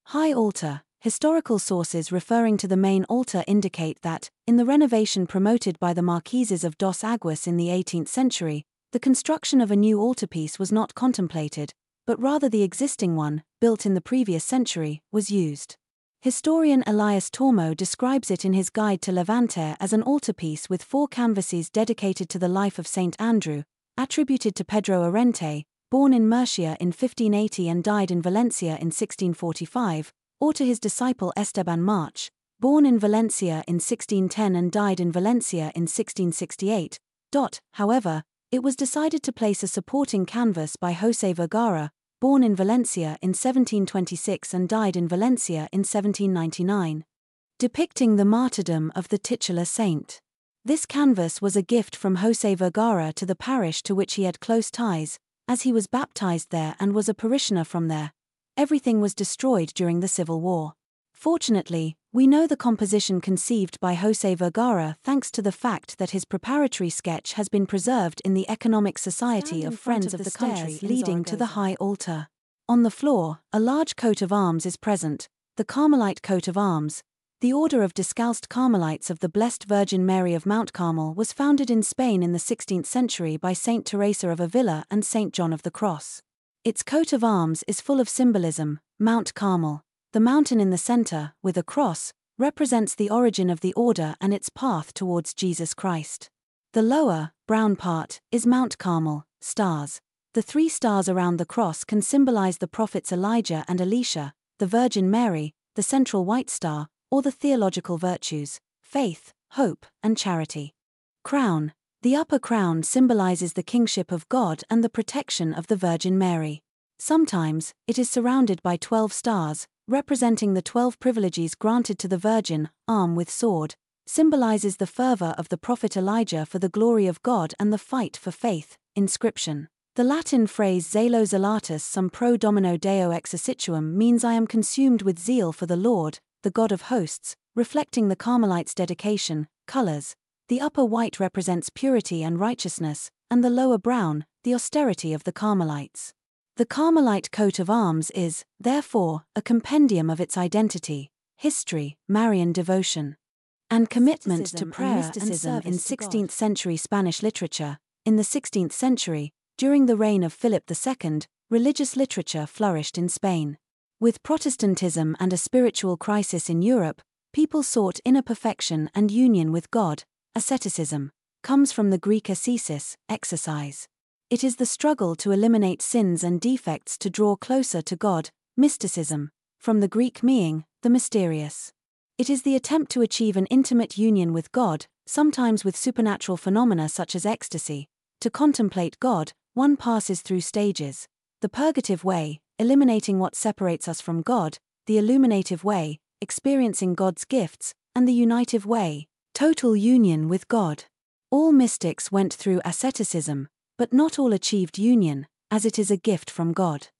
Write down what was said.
High altar. Historical sources referring to the main altar indicate that, in the renovation promoted by the Marquises of Dos Aguas in the 18th century, the construction of a new altarpiece was not contemplated, but rather the existing one, built in the previous century, was used. Historian Elias Tormo describes it in his Guide to Levanter as an altarpiece with 4 canvases dedicated to the life of Saint Andrew, attributed to Pedro Arrente, born in Murcia in 1580 and died in Valencia in 1645, or to his disciple Esteban March, born in Valencia in 1610 and died in Valencia in 1668. However, it was decided to place a supporting canvas by José Vergara, born in Valencia in 1726 and died in Valencia in 1799, depicting the martyrdom of the titular saint. This canvas was a gift from José Vergara to the parish to which he had close ties, as he was baptized there and was a parishioner from there. Everything was destroyed during the Civil War. Fortunately, we know the composition conceived by José Vergara thanks to the fact that his preparatory sketch has been preserved in the Economic Society of Friends of the Country leading to the high altar. On the floor, a large coat of arms is present, the Carmelite coat of arms. The Order of Descalced Carmelites of the Blessed Virgin Mary of Mount Carmel was founded in Spain in the 16th century by Saint Teresa of Avila and Saint John of the Cross. Its coat of arms is full of symbolism. Mount Carmel, the mountain in the center, with a cross, represents the origin of the order and its path towards Jesus Christ. The lower, brown part, is Mount Carmel, stars. The 3 stars around the cross can symbolize the prophets Elijah and Elisha, the Virgin Mary, the central white star, or the theological virtues, faith, hope, and charity. Crown. The upper crown symbolizes the kingship of God and the protection of the Virgin Mary. Sometimes, it is surrounded by 12 stars, representing the 12 privileges granted to the Virgin. Arm with sword symbolizes the fervor of the prophet Elijah for the glory of God and the fight for faith. Inscription. The Latin phrase Zelo zelatus sum pro domino Deo exercituum means I am consumed with zeal for the Lord, the God of hosts, reflecting the Carmelites' dedication. Colors. The upper white represents purity and righteousness, and the lower brown, the austerity of the Carmelites. The Carmelite coat of arms is, therefore, a compendium of its identity, history, Marian devotion, and commitment to prayer and mysticism in 16th century Spanish literature. In the 16th century, during the reign of Philip II, religious literature flourished in Spain. With Protestantism and a spiritual crisis in Europe, people sought inner perfection and union with God. Asceticism comes from the Greek ascesis, exercise. It is the struggle to eliminate sins and defects to draw closer to God. Mysticism, from the Greek meaning, the mysterious. It is the attempt to achieve an intimate union with God, sometimes with supernatural phenomena such as ecstasy. To contemplate God, one passes through stages. The purgative way, eliminating what separates us from God, the illuminative way, experiencing God's gifts, and the unitive way, total union with God. All mystics went through asceticism, but not all achieved union, as it is a gift from God.